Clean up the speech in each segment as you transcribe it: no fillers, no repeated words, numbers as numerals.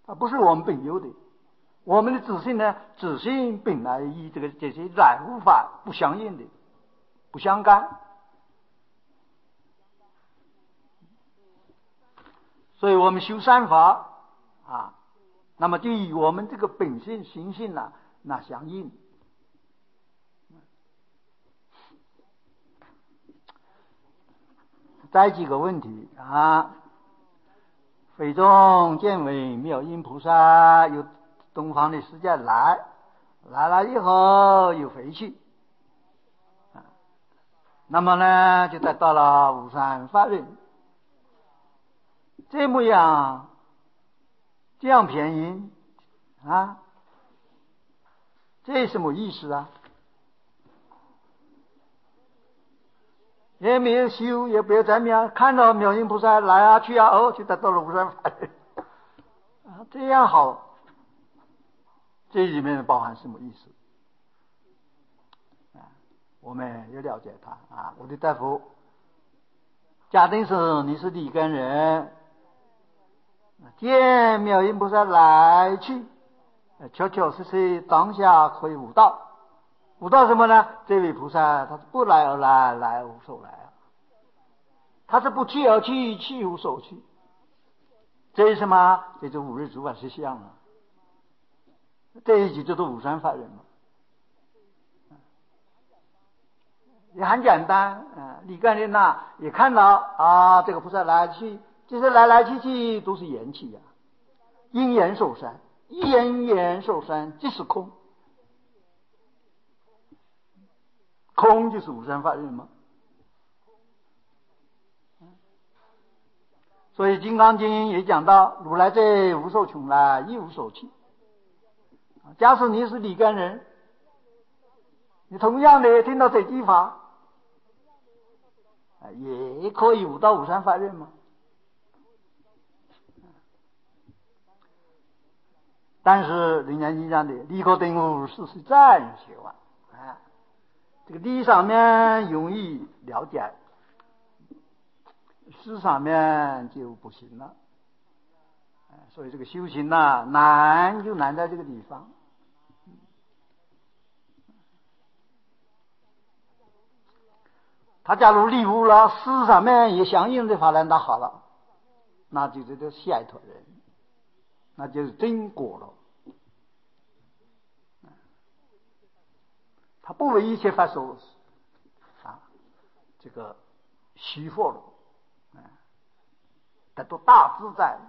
不是我们本有的。我们的自信呢，自信本来与这些染污法不相应的，不相干。所以我们修善法啊，那么就与我们这个本性心性呢，那相应。再几个问题啊，非中见为妙音菩萨由东方的世界来了以后又回去，那么呢就得到了无上法忍。这么样便宜啊，这什么意思啊？也没有修，也不要怎么样，看到妙音菩萨来啊去啊，就得到了无上法忍啊，这样好，这里面包含什么意思啊？我们要了解它啊。我的大夫，假定是你是理根人，见妙音菩萨来去，确确实实当下可以悟道。悟道什么呢？这位菩萨他是不来而来，来无所来啊，他是不去而去，去无所去。这是什么？这就五日诸法实相了。这一句就是无上法忍嘛，也很简单。理根人呐，也看到啊，这个菩萨来去，这些来去去都是缘起呀，因缘受三，因缘受三即是空。空就是无上法忍嘛。所以《金刚经》也讲到，如来者无所穷来，亦无所去。假使你是理根人，你同样的听到这句法，也可以悟到无上法忍嘛。但是人家经讲的理可顿悟，事实暂学啊，这个理上面容易了解，事上面就不行了。所以这个修行呐，难就难在这个地方。他假如理悟了，事上面也相应的法呢，那好了，那就这个下一坨人，那就是真果了。他不为一切法所这个虚惑了，得到大自在。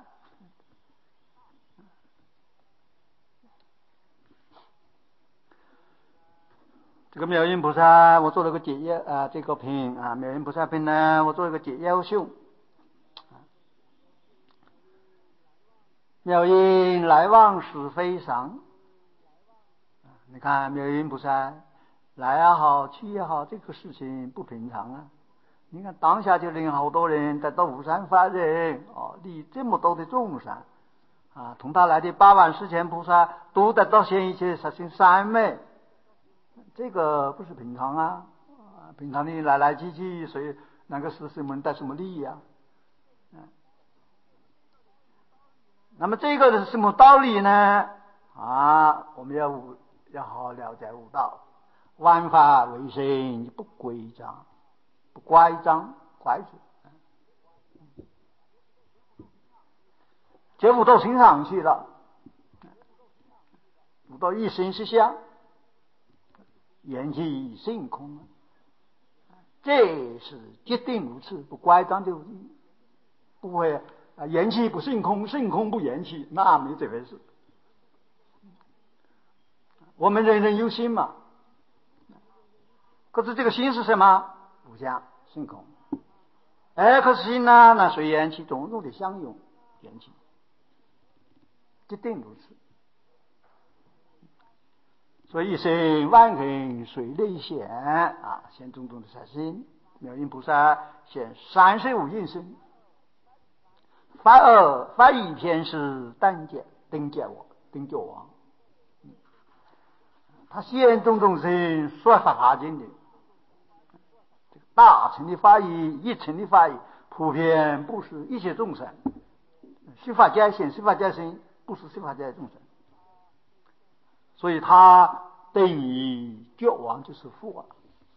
这个妙音菩萨，我做了个解业这个品啊，妙音菩萨品呢，我做了个解业秀。妙音来往是非常，你看妙音菩萨来也好，去也好，这个事情不平常啊。你看当下就令好多人得到无上法忍利这么多的众生啊，同他来的8万4千菩萨都得到现一切实行三昧。这个不是平常啊，平常的来去去，所以那个是什么带什么利益啊？那么这个是什么道理呢？我们要好好了解悟道。万法唯心，不规章，不乖张拐子，就悟到心上去了，悟到一心是相。缘起性空，这是决定如此，不乖张就不会缘起不性空，性空不缘起，那没这回事。我们人人有心嘛，可是这个心是什么？无相性空。可是心呢，那随缘起种种的相拥缘起，决定如此。所以一生万人随类显现种种的善心。妙音菩萨现35应身，发一篇是灯解王。他现种种身说法经的，这个大乘的法义，一乘的法义，普遍布施一切众生。修法界现修法界身， 不是十法界众生。所以他等于觉王就是父啊。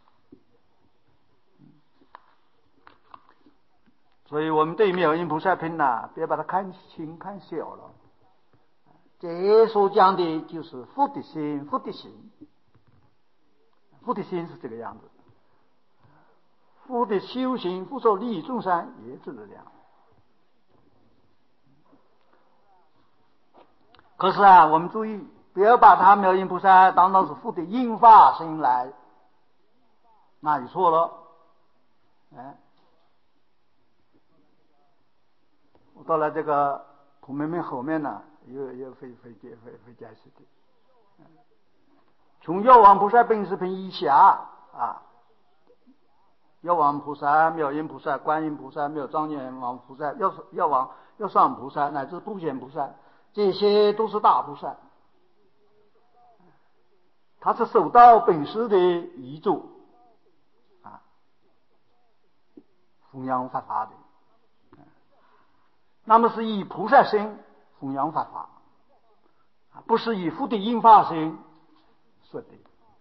所以我们对妙音菩萨品呐，别把它看轻看小了。这所讲的就是佛的心，佛的心，佛的心是这个样子。佛的修行，佛所利益众生也是这样。可是啊，我们注意，不要把他妙音菩萨当成是佛的应化身来，那就错了。我到了这个普门品后面呢，又会解释的。从药王菩萨本师品以下啊，药王菩萨、妙音菩萨、观音菩萨、妙庄严王菩萨、药上菩萨乃至普贤菩萨，这些都是大菩萨，他是受到本师的遗嘱啊，弘扬法法的。那么是以菩萨身弘扬法法，不是以佛的应化身说的。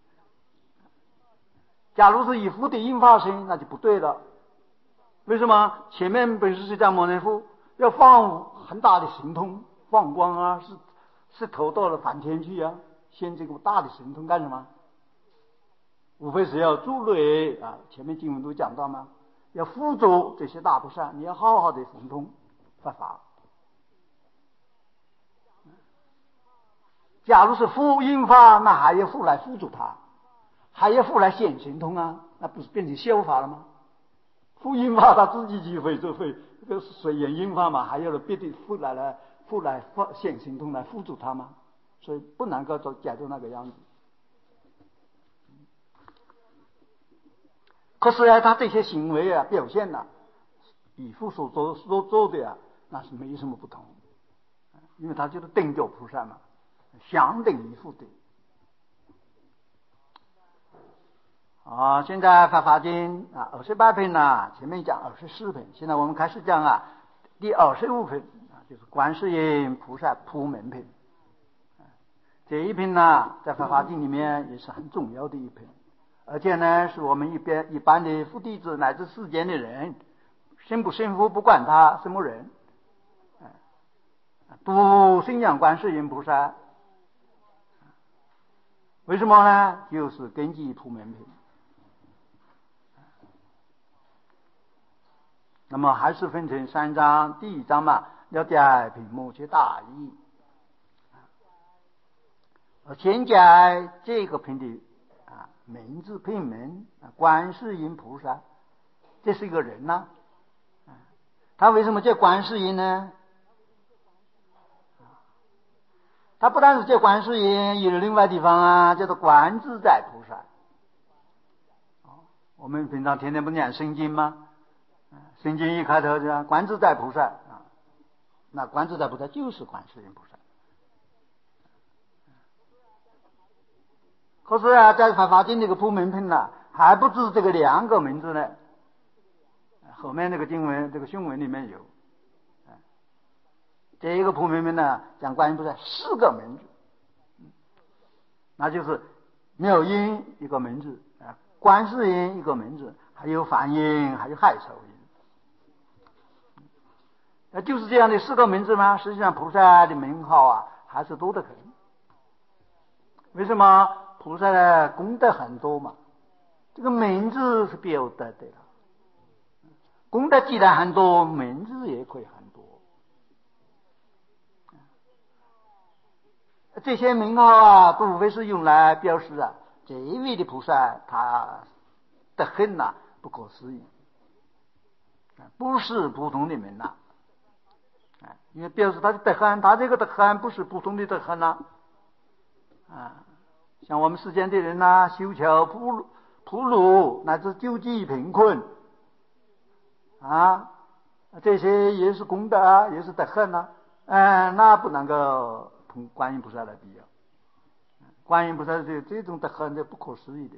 假如是以佛的应化身，那就不对了。为什么？前面本师释迦牟尼佛要放很大的神通，放光啊，是投到了梵天去啊，现这个大的神通干什么？无非是要助类啊，前面经文都讲到嘛，要辅助这些大菩萨，你要好好的神通法法。假如是佛应化，那还要佛来辅助他，还要佛来显神通啊，那不是变成修法了吗？佛应化他自己就会随缘应化嘛，还要别的佛来显神通来辅助他嘛，所以不能够解读那个样子。可是呢，他这些行为啊，表现啊，与佛所做的啊，那是没什么不同，因为他就是等觉菩萨嘛，相等于佛的。现在法华经啊28品呢，前面讲24品，现在我们开始讲啊第25品啊，就是观世音菩萨普门品。这一品呢，在法华经里面也是很重要的一品，而且呢，是我们一般的佛弟子乃至世间的人，信不信佛不管他什么人，都信仰观世音菩萨。为什么呢？就是根据普门品。那么还是分成3章，第1章嘛，了解品目其大意。先解这个品的名字品门观世音菩萨，这是一个人呐。他为什么叫观世音呢？他不但是叫观世音，有另外地方啊，叫做观自在菩萨。我们平常天天不念圣经吗？圣经一开头就观自在菩萨啊，那观自在菩萨就是观世音菩萨。可是啊，在法华经这个普门品呢，还不止这个2个名字呢。后面那个经文，这个训文里面有。这一个普门品呢，讲观音菩萨4个名字，那就是妙音一个名字，观世音一个名字，还有梵音，还有海潮音。就是这样的4个名字吗？实际上菩萨的名号啊，还是多得很。为什么？菩萨的功德很多嘛，这个名字是表得的了。功德既然很多，名字也可以很多。这些名号啊，都无非是用来表示啊，这一位的菩萨他德行呐，不可思议，不是普通的名呐。因为表示他的德行，他这个德行不是普通的德行呐。像我们世间的人呐，修求普鲁乃至救济贫困这些也是功德啊，也是德行啊。那不能够同观音菩萨来比较。观音菩萨这种德行是不可思议的。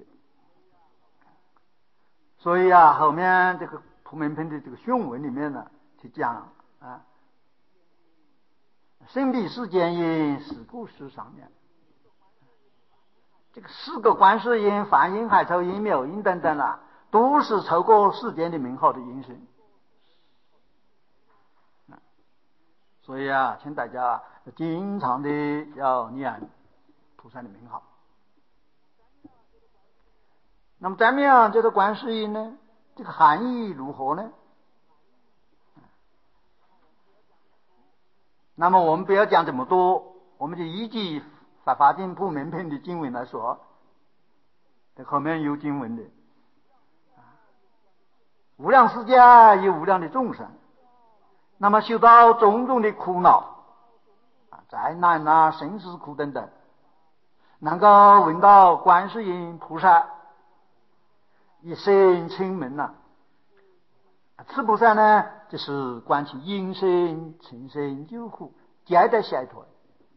所以啊，后面这个普门品的这个训文里面呢，去讲生理世间因，事故事上面，这个四个观世音、梵音、海潮音、妙音等等啊，都是透过世间的名号的音声。所以啊，请大家经常的要念菩萨的名号。那么咱们啊，这个观世音呢，这个含义如何呢？那么我们不要讲这么多，我们就依据法经部门品的经文来说，这后面有经文的。无量世界有无量的众生，那么受到种种的苦恼灾难啊、生死苦等等，能够闻到观世音菩萨一声请门呐，此菩萨呢，就是观其音声、情声、救苦，皆得解脱。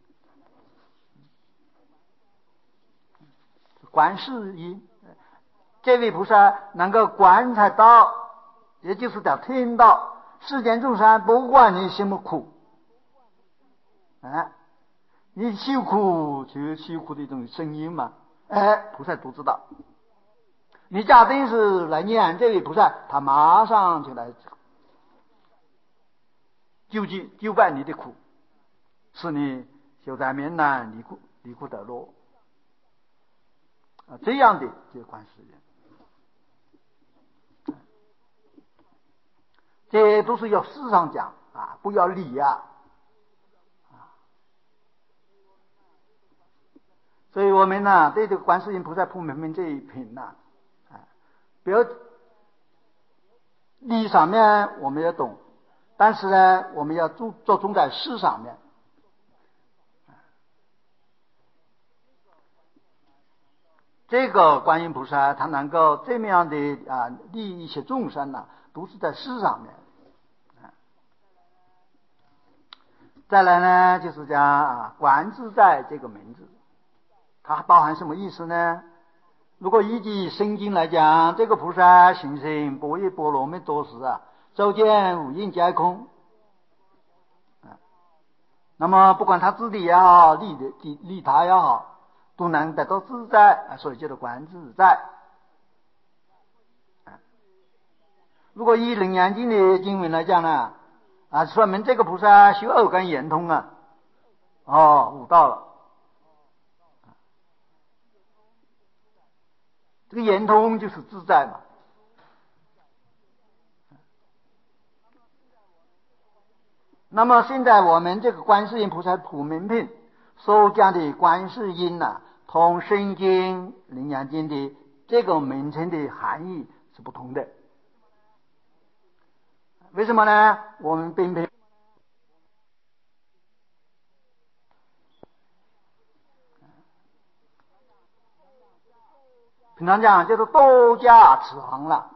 观世音，这位菩萨能够观察到，也就是叫听到世间众生，不管你什么苦，你受苦就有受苦的一种声音嘛，菩萨都知道。你假定是来念这位菩萨，他马上就来救办你的苦，使你修在免难，离苦得乐这样的就是观世音。这都是要事上讲不要理所以我们呢，对这个观世音菩萨普门品这一品呢，不要理上面我们要懂，但是呢，我们要着重在事上面。这个观音菩萨他能够这么样的利益一些众生呢，都是在事上面。再来呢，就是讲观自在这个名字，它包含什么意思呢？如果依据圣经来讲，这个菩萨行深般若波罗蜜多时周见五蕴皆空那么不管他自利也好，利他也好，都能得到自在所以叫做观自在。如果以楞严经的经文来讲呢说明这个菩萨修二根圆通悟道了。这个圆通就是自在嘛。那么现在我们这个观世音菩萨普门品所讲的观世音同圣经楞严经的这个名称的含义是不同的。为什么呢？我们平常讲叫做多加持行了，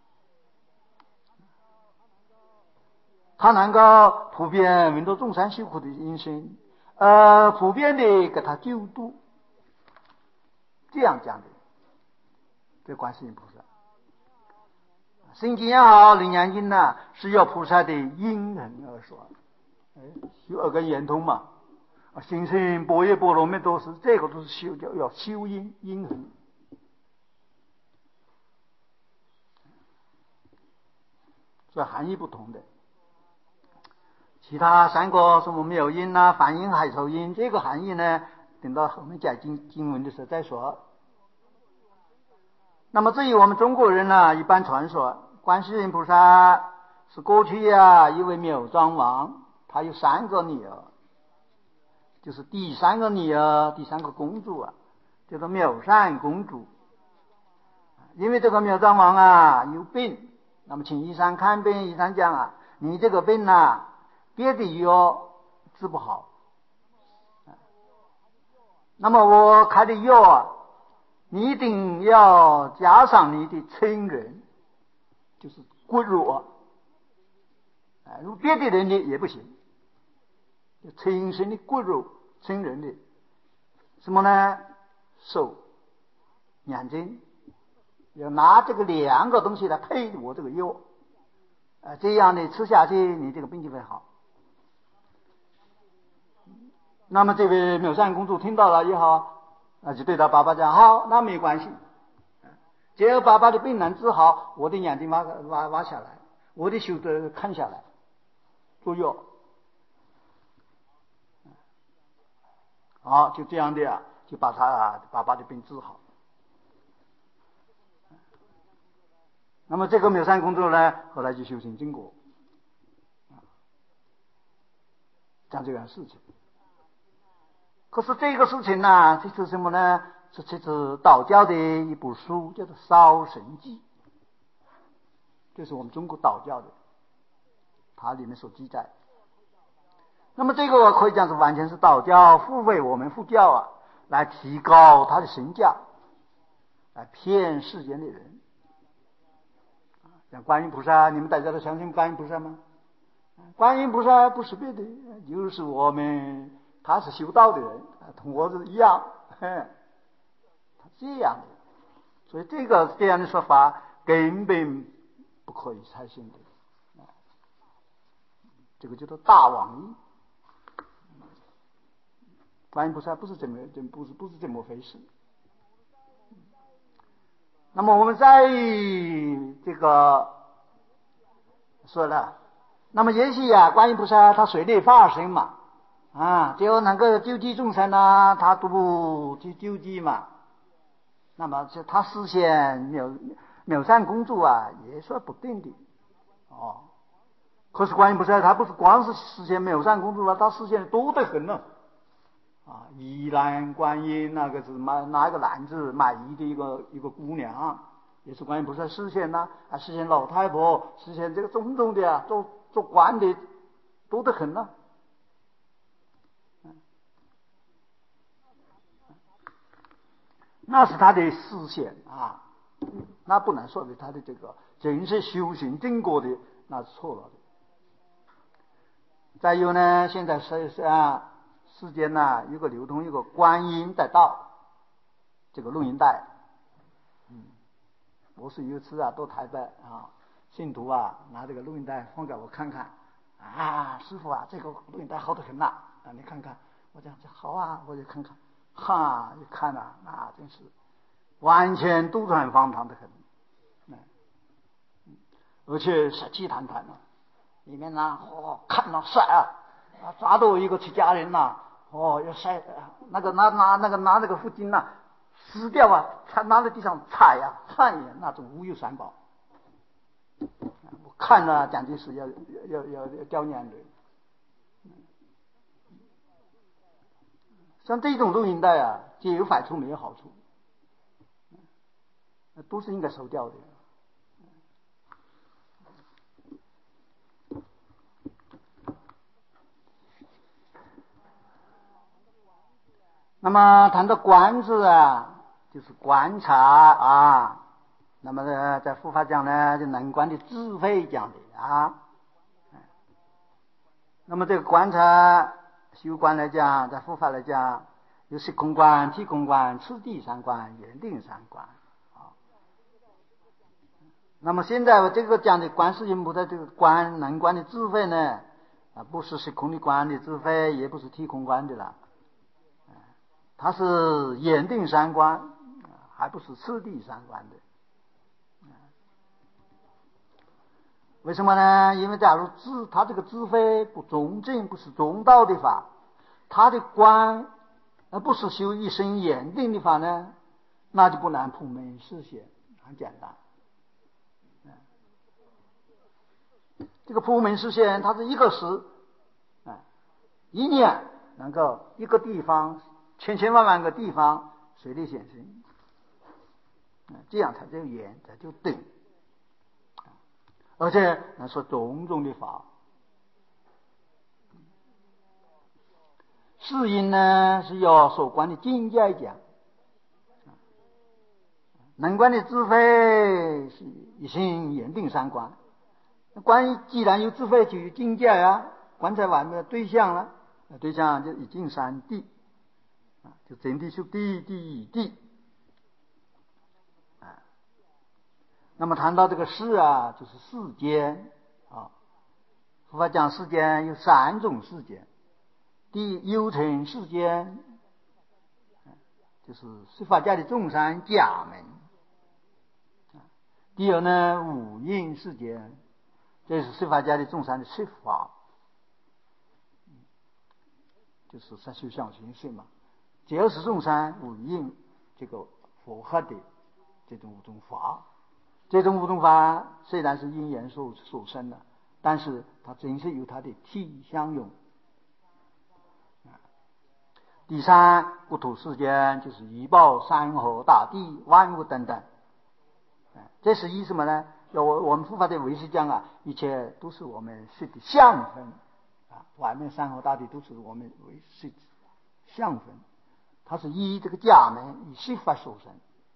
它能够普遍闻到众生受苦的音声，普遍的给他救度，这样讲的。这观世音菩萨，圣经也好，楞严经是要菩萨的因人而说，修二根圆通嘛，行深般若波罗蜜多时，这个都是要修因人。所以含义不同的。其他三个什么妙音梵音、海潮音，这个含义呢，等到后面讲经文的时候再说。那么至于我们中国人一般传说观世音菩萨是过去一位妙庄王，他有3个女儿，就是第3个女儿、第3个公主叫做妙善公主。因为这个妙庄王有病，那么请医生看病，医生讲你这个病别的药治不好，那么我开的药你一定要加上你的亲人，就是骨肉如果别的人的也不行，亲生的骨肉，亲人的什么呢？手、眼睛，要拿这个2个东西来配我这个药这样的吃下去，你这个病就会好。 那么这位妙善公主听到了以后，那就对她爸爸讲：好，那没关系，只要爸爸的病能治好，我的眼睛挖下来，我的手都砍下来，做药。好，就这样的就把他爸爸的病治好。那么这个妙善公主呢，后来就修行正果，讲这样事情。可是这个事情呢，这是什么呢？这是道教的一部书，叫做《烧神记》，这是我们中国道教的，它里面所记载。那么这个可以讲是完全是道教付费我们佛教来提高它的身价，来骗世间的人。像观音菩萨，你们大家都相信观音菩萨吗？观音菩萨不是别的，就是我们他是修道的人，同我是一样，他这样的，所以这样的说法根本不可以采信的，这个叫做大妄议。观音菩萨不是这么回事。那么我们在这个说了，那么也许观音菩萨他随力发生嘛，就能够救济众生他都去救济嘛。那么他实现妙善公主也说不定的可是观音菩萨他不是光是实现妙善公主他实现的多得很了。宜兰观音那个是拿一个篮子卖艺的一个姑娘，也是观音菩萨实现还实现老太婆，实现这个种种的做官的多得很了。那是他的实现那不能说的他的这个真是修行正果的，那是错了的。再有呢，现在世间有个流通一个观音在道这个录音带，我是有一次到台北信徒拿这个录音带放给我看看师父这个录音带好得很你看看。我讲这好我就看看，一看那真是完全都是很荒唐的很，而且杀气腾腾里面看晒抓到一个出家人要晒那个拿那个附近撕掉他拿在地上踩汗颜，那种无有三宝，我看了简直是要掉眼泪。像这种录音带既有坏处没有好处，都是应该收掉的。那么谈到观字就是观察那么呢在佛法讲呢就能观的智慧讲的那么这个观察修观来讲，在佛法来讲有时空观、体空观、次第三观、圆定三观那么现在我这个讲的观世音菩萨这个观能观的智慧呢不是时空的观的智慧，也不是体空观的了，它是圆定三观，还不是次第三观的。为什么呢？因为假如他这个智慧不中正，不是中道的法，他的观不是修一生圆定的法呢，那就不难普门示现，很简单。这个普门示现，它是一个时一念能够一个地方千万个地方随力显身，这样才叫圆，才叫定。而且说种种的法，世因呢是要所观的境界讲，能观的智慧是一心圆定三观。既然有智慧，就有境界观察完的对象了，对象就一境三谛就真谛、修谛、谛、谛那么谈到这个世就是世间佛法讲世间有三种世间， 第一有情世间，就是十法界的众生假门。第二呢，五阴世间，这是十法界的众生的十法，就是三修相行识嘛。这二十众生五阴这个佛合的这种五种法，这种五种法虽然是因缘所生的，但是它真是有它的体相用。第三，国土世间，就是一报山河大地万物等等。这是以什么呢？我们佛法的唯识讲啊，一切都是我们识的相分啊，外面山河大地都是我们唯识的相分，它是以这个假门以识法所生。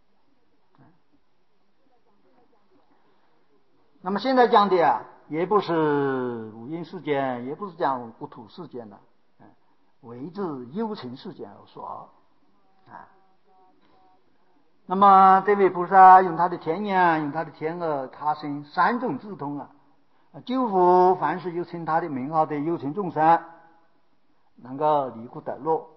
那么现在讲的啊，也不是五阴世间，也不是讲国土世间的，为之有情世间而说啊。那么这位菩萨用他的天眼，用他的天耳，他生三种智通啊，救护凡是有称他的名号的有情众生，能够离苦得乐。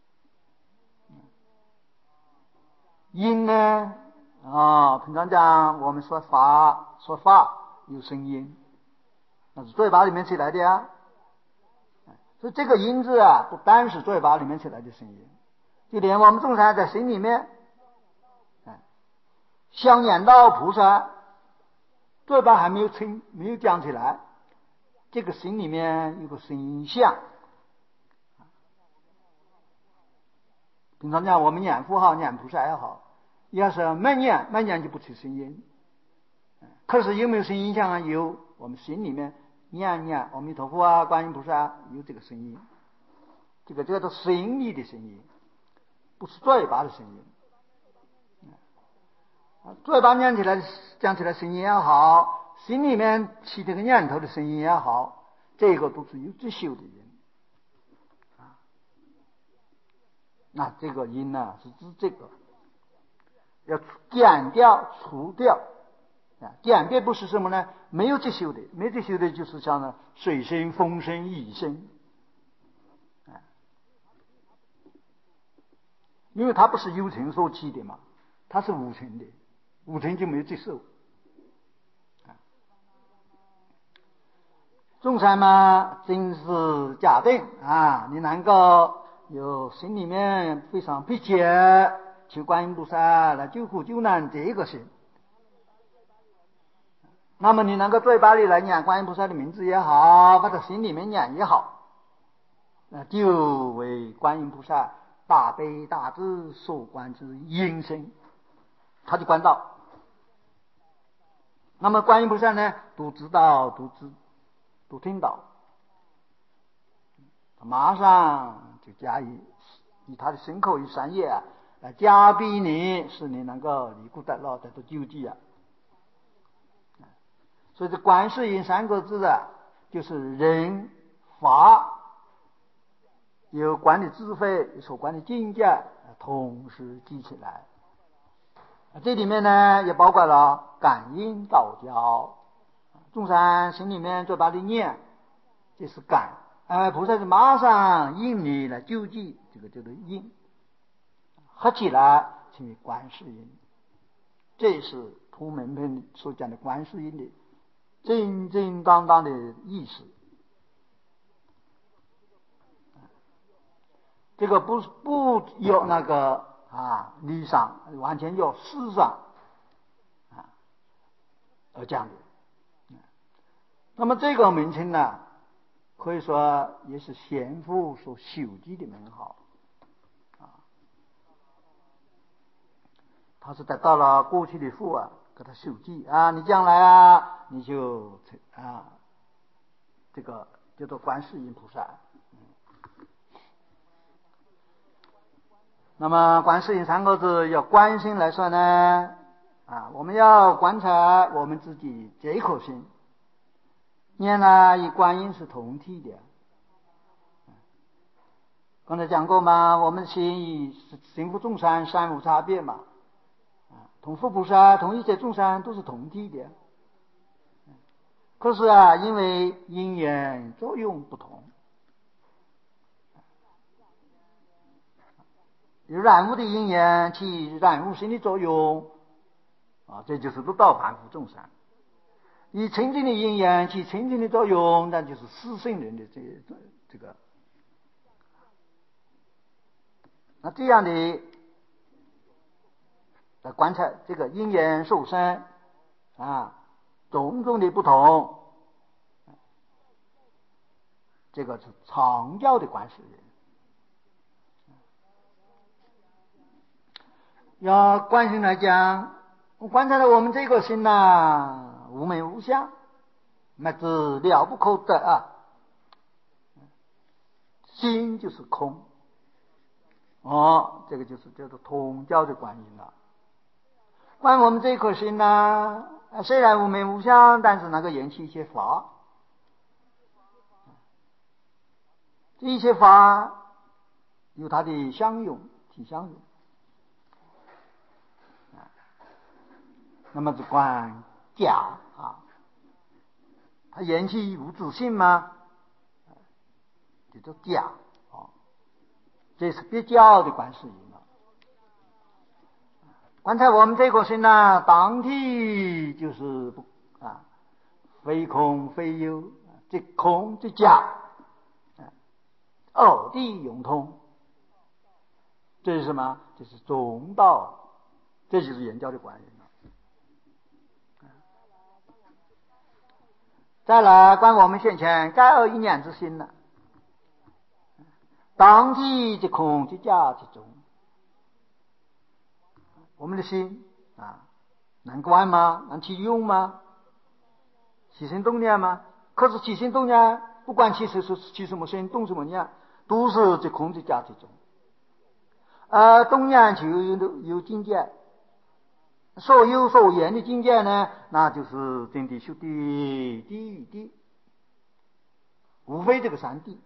音呢平常讲我们说法有声音，那是嘴巴里面出来的啊。所以这个音字啊，不单是嘴巴里面出来的声音，就连我们众生在心里面想念到菩萨，嘴巴还没有讲起来，这个心里面有个声音像。平常讲我们念佛好，念菩萨也好，要是没念就不出声音。可是有没有声音像啊？有，我们心里面念阿弥陀佛啊，观音菩萨有这个声音，这个叫做心里的声音，不是嘴巴的声音。嘴巴讲起来声音也好，心里面起这个念头的声音也好，这个都是有自修的音啊。那这个音呢，是指这个要减掉除掉啊。减掉不是什么呢？没有自修的，没有自修的就是像呢水声、风声、雨声啊，因为它不是有情所起的嘛，它是无情的。无情就没有接受众生嘛，真是假定啊，你能够有心里面非常迫切求观音菩萨来救苦救难这个心，那么你能够嘴巴里来念观音菩萨的名字也好，或者心里面念也好，那就为观音菩萨大悲大智所观之音声，他就观到。那么观音菩萨呢，都知道都听到，马上就加以他的身口与三业啊，来加逼你，使你能够离苦得乐，得到救济啊。所以这观世音三个字啊，就是人法有关的智慧，所关的境界同时记起来。这里面呢也包括了感应道交，众生心里面嘴巴里念，这是感，菩萨是马上应你来救济，这个叫做应，合起来成为观世音。这是普门品所讲的观世音的正正当当的意思。这个不有那个理上，完全有事上而讲的。那么这个名称呢，可以说也是贤父所修记的名号他是得到了过去的父给他修记你将来你就这个叫做观世音菩萨。那么观世音三个字要观心来说呢我们要观察我们自己这颗心，念与观音是同体的。刚才讲过嘛，我们心与心佛众生三无差别嘛，同佛菩萨同一切众生都是同体的。可是因为因缘作用不同， 染污的因缘起染污心的作用啊，这就是六道凡夫众生。以清净的因缘起清净的作用，那就是四圣人的这个。那这样的来观察这个因缘受生啊，种种的不同，这个是常教的观世人。要观心来讲，观察到我们这个心呐，无名无相，乃至了不可得啊。心就是空，这个就是叫做通教的观音了。观我们这颗心呐，虽然无名无相，但是能够引起一些法，这一些法有它的相用，体相用。那么是观假啊，它引起无自性吗？就叫假啊，这是别教的观世音了。观察我们这颗心呢，当体就是非空非有，即空即假，二谛永通。这是什么？这是中道，这就是圆教的观音了。再来观我们先前该二一念之心了，当体即空即假即中。我们的心能观吗？能起用吗？起心动念吗？可是起心动念，不管起什么心，动什么念，都是即空即假即中。动念就有境界，所有所言的境界呢，那就是真谛修谛谛与谛，无非这个三谛。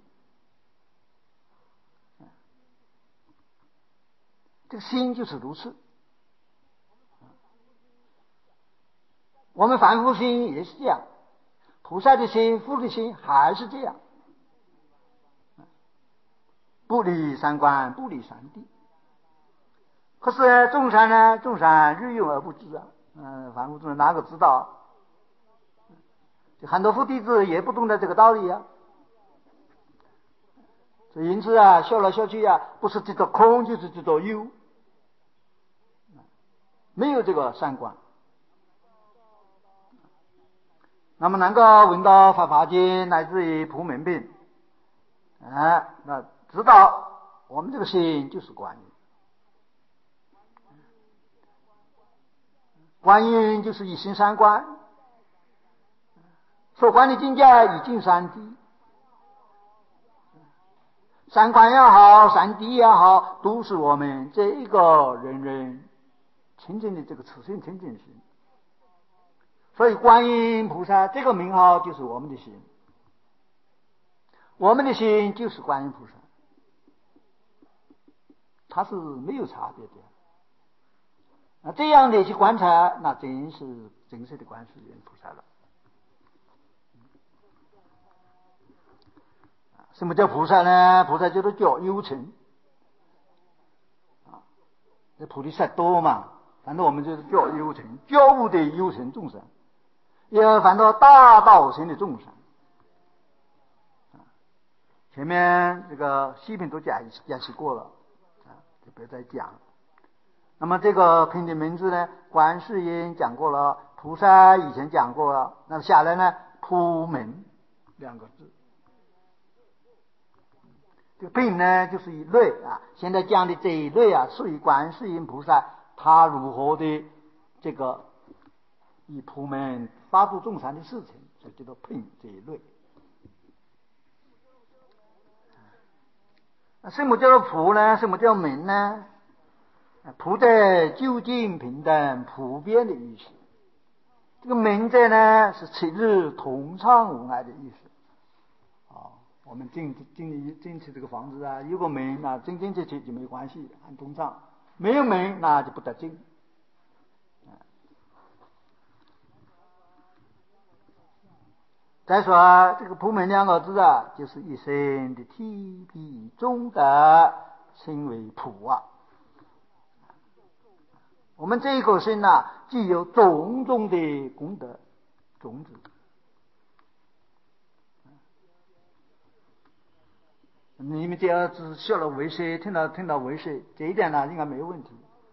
这个心就是如此。我们凡夫心也是这样，菩萨的心、佛的心还是这样，不离三观，不离三谛。可是众生呢？众生日用而不知啊。凡夫众生哪个知道？很多佛弟子也不懂得这个道理啊。所以因此修来修去不是知道空，就是知道有，没有这个三观。那么能够闻到法华经乃至于普门品，那知道我们这个心就是观音。观音就是一心三观，所观的境界已尽三谛，三观也好，三谛也好，都是我们这一个人人清净的这个此心清净心。所以观音菩萨这个名号就是我们的心，我们的心就是观音菩萨，它是没有差别的。这样的去观察，那真是真实的观世音菩萨了。什么叫菩萨呢？菩萨叫做觉有情这菩提萨多嘛，反正我们就是觉有情，觉悟的有情众生，也反正大道行的众生。前面这个细品都解析过了就不要再讲了。那么这个品的名字呢，观世音讲过了，菩萨以前讲过了，那下来呢，普门两个字。这个品呢，就是一类现在讲的这一类属于观世音菩萨他如何的这个以普门发度众生的事情，所以叫做品这一类。什么叫做普呢？什么叫门呢？普在究竟平等普遍的意思。这个门在呢是七日通畅无碍的意思。我们进去这个房子有个门进进去就没关系，很通畅；没有门那就不得进。再说这个普门两个字就是一生的体必中德，称为普我们这一颗心呐，具有种种的功德种子。你们只要只学了唯识，听到唯识，这一点呢应该没有问题。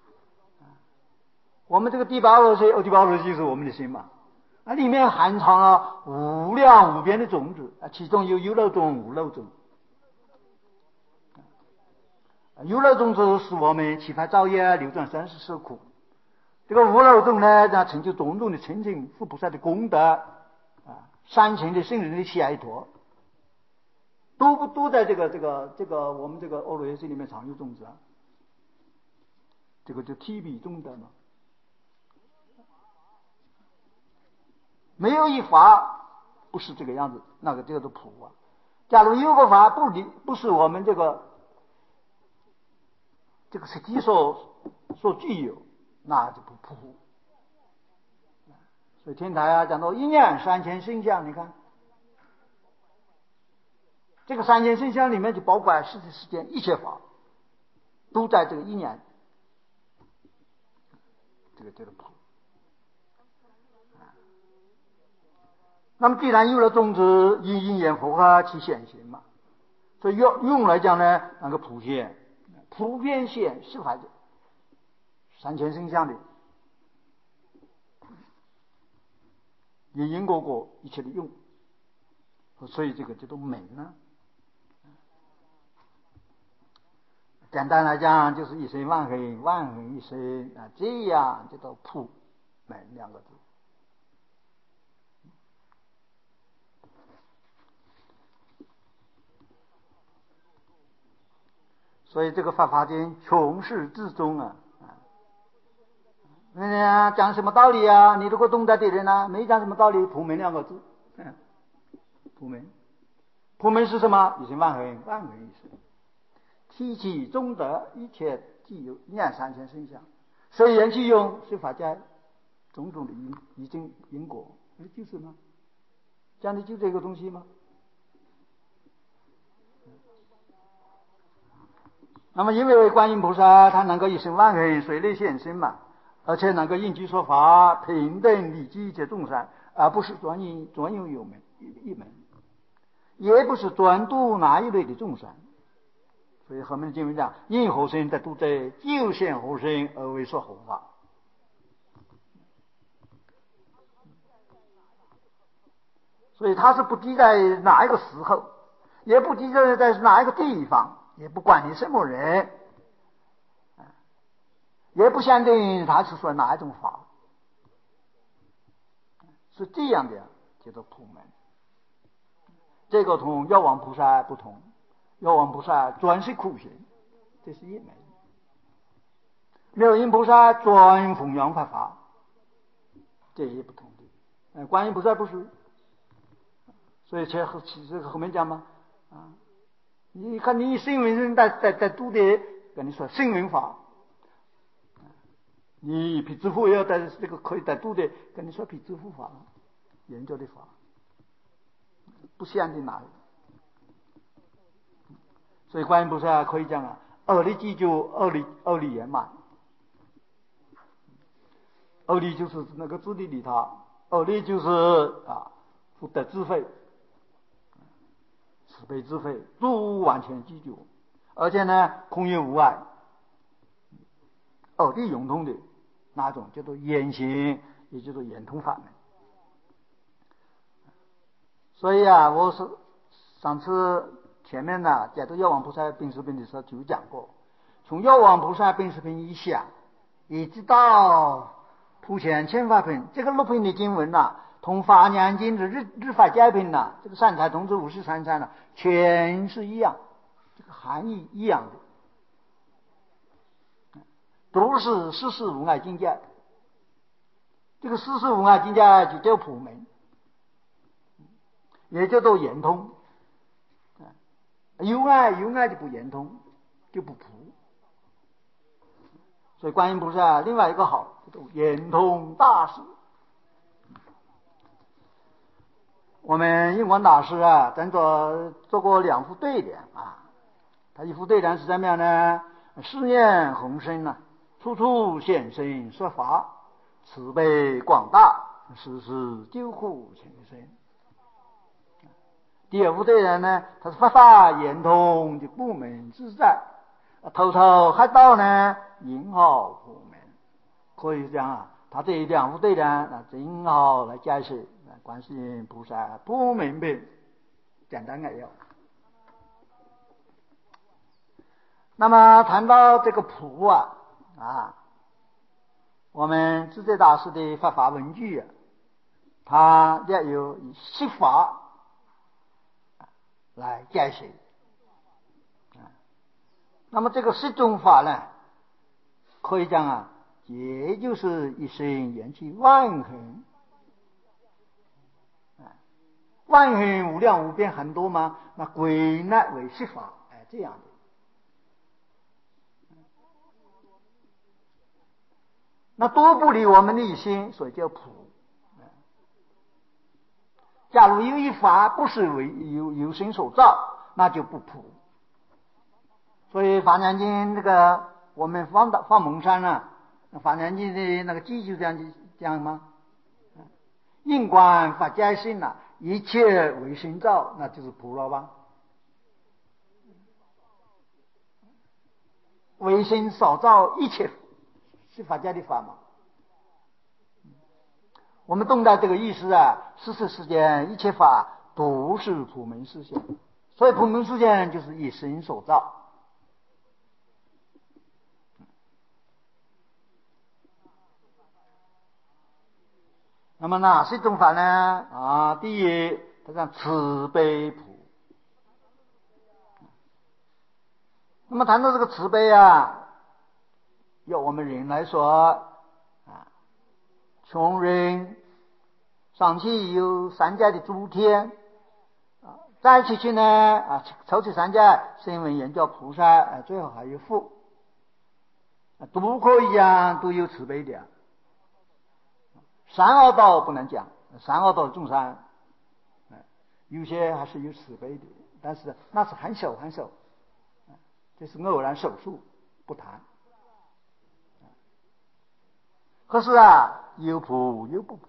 我们这个第八罗识，第八罗识就是我们的心嘛，那里面含藏了无量无边的种子，其中有有漏种、无漏种。有漏种子使我们启发造业，流转生死受苦。这个无漏种呢，让成就种种的清净佛菩萨的功德善行的圣人的解脱，都在这个我们这个阿罗耶识里面常有种子啊。这个就提比中的嘛。没有一法不是这个样子，那个叫做普啊。假如有个法不是我们这个实际所具有，那就不普。所以天台啊讲到一念三千圣相，你看这个三千圣相里面就包括世世间一切法，都在这个一念，这个叫做普。那么既然有了种子，因缘合合其显行嘛，所以用来讲呢，那个普现、普遍现是法三千圣相的因因果果一切的用，所以这个叫做门呢。简单来讲，就是一生万恒，万恒一生啊，这样叫做普门两个字。所以这个法华经从始至终啊，讲什么道理啊？你如果懂得的人呢，没讲什么道理，普门两个字，普门，普门是什么？一生万恒，万恒一生，提起中德，一切既有念三千圣相，随缘去用，是法界种种的因果，就是吗？讲的就这个东西吗？那么因为观音菩萨他能够一生万恒随类现身嘛，而且能够应机说法，平等利济一切众生，而不是专有一门，也不是专度哪一类的众生。所以后面的经文讲，因何生得度者，就现何生而为说后法。所以他是不记在哪一个时候，也不记在哪一个地方，也不管你什么人，也不限定他是说哪一种法，是这样的，叫做普门。这个同药王菩萨不同，药王菩萨专是苦行，这是一门；妙音菩萨专弘扬法法，这也不同的。观音菩萨不是，所以这个后面讲嘛，你看你声闻人在读的，跟你说声闻法。你辟支佛也要在这个可以在读的，跟你说辟支佛法，研究的法，不限定哪里。所以观音菩萨可以讲啊，二力记就二力圆满。二力就是那个自利利他，二力就是福德智慧，慈悲智慧，诸完全具足，而且呢空有无碍，二力融通的。那种叫做圆行，也叫做圆通法门。所以我是上次前面呢解读药王菩萨病死品的时候就讲过，从药王菩萨病死品以下，一直到普贤千法品，这个6品的经文同华严经的日法界品这个三才同志53参全是一样，这个含义一样的。都是世事无碍境界，这个世事无碍境界就叫普门，也叫做圆通。有碍就不圆通，就不普。所以观音菩萨另外一个好叫做圆通大师。我们印光大师做过2幅对联他一幅对联是怎么样呢？誓念宏深处处现身说法，慈悲广大，时时救护群生。第五对人呢，他是发发圆通的不门自在，头头还道呢，引号普门。可以讲啊，他这两副对呢，正好来解释观世音菩萨不明白简单概要。那么谈到这个普我们智者大师的发法文句他也有以释法来解释。那么这个十种法呢，可以讲也就是一生缘起万恒，万恒无量无边很多嘛，那归纳为十法，这样的。那多不离我们的心，所以叫普。假如有一法不是由心所造，那就不普。所以法然经这个我们放蒙山法然经的那个记就这样讲吗？应观法界性一切为心造，那就是普了吧？为心所造一切是法界的法嘛。我们懂得这个意思世世世间一切法都是普门示现，所以普门示现就是以心所造。那么哪些种法呢？第一，它叫慈悲普。那么谈到这个慈悲要我们人来说穷人上去有三界的诸天再起去呢抽起三界声闻缘觉菩萨最后还有佛都可以讲都有慈悲的三恶道不能讲，三恶道众生有些还是有慈悲的，但是那是很少很少，这是偶然少数，不谈。可是有普有不普。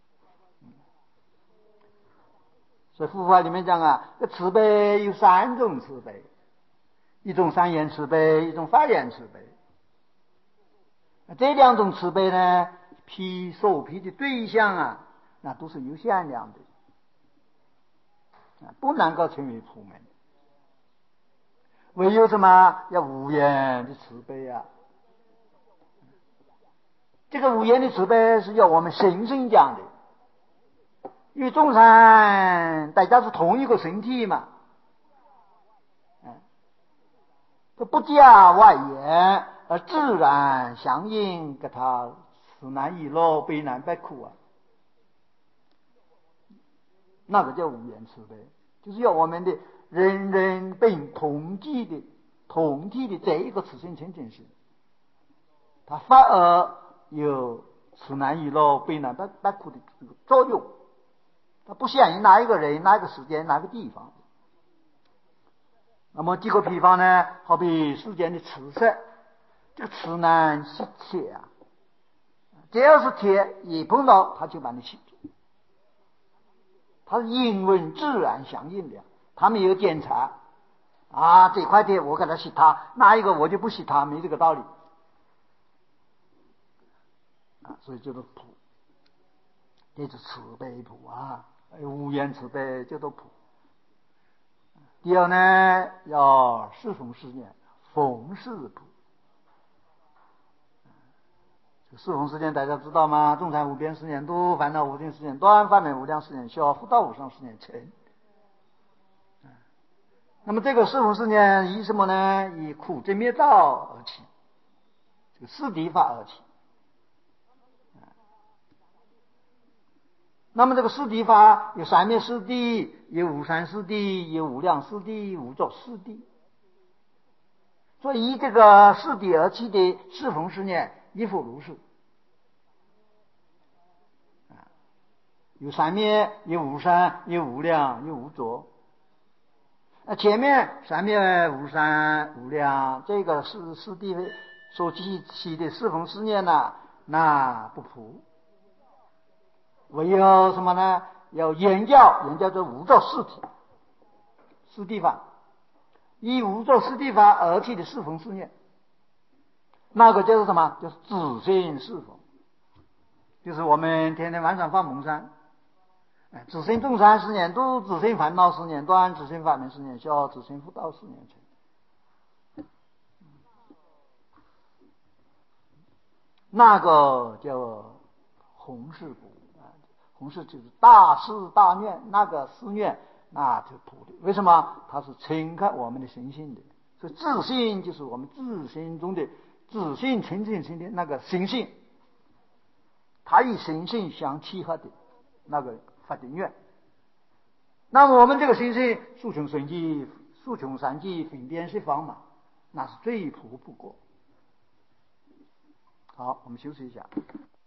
所以佛法里面讲这慈悲有三种慈悲，一种三言慈悲，一种法言慈悲。这两种慈悲呢，所披的对象那都是有限量的，不能够成为普门。唯有什么要无言的慈悲这个无言的慈悲是要我们神圣讲的，因为众生大家是同一个身体嘛，这不加外言而自然相应，给他此难易乐，悲难百苦那个叫无言慈悲，就是要我们的人人本同体的这一个慈心清净心，它反而有此难易乐，悲难百苦的这个作用，它不限于哪一个人、哪一个时间、哪个地方。那么举个比方呢，好比世间的磁色，这个磁呢是铁只要是铁一碰到它就把你吸住，它是因缘自然相应的，它没有检查这块铁我给它吸它，那一个我就不吸它，没这个道理所以叫做普，这是慈悲普无言慈悲叫做普。第二呢，要适逢世念，逢事普。适逢世念大家知道吗？众生无边誓愿度，烦恼无尽誓愿断，法门无量誓愿消，福道无上誓愿成。那么这个适逢世念以什么呢？以苦集灭道而起，这个四谛法而起。那么这个四谛法有三灭四谛，有无三四谛，有无量四谛，无作四谛。所以以这个四谛而起的适逢世念亦复如是有三灭，有无三，有无量，有无着。前面三灭无三无量，这个是四谛所激起的四弘四念呢，那不普。唯有什么呢？要言教这无着四体四地法，以无着四地法而起的四弘四念，那个就是什么？就是自性四弘，就是我们天天晚上放蒙山，自性众生4年度，自性烦恼4年断，自性法门4年消，自性福道4年成。那个叫弘誓果，弘誓就是大誓大愿，那个誓愿那就普的。为什么？它是侵开我们的心性的，所以自性就是我们自心中的自性清净心的那个心性，它与心性相契合的那个发的愿。那么我们这个心性速穷神迹、速穷三际、分辨十方嘛，那是最普不过。好，我们休息一下。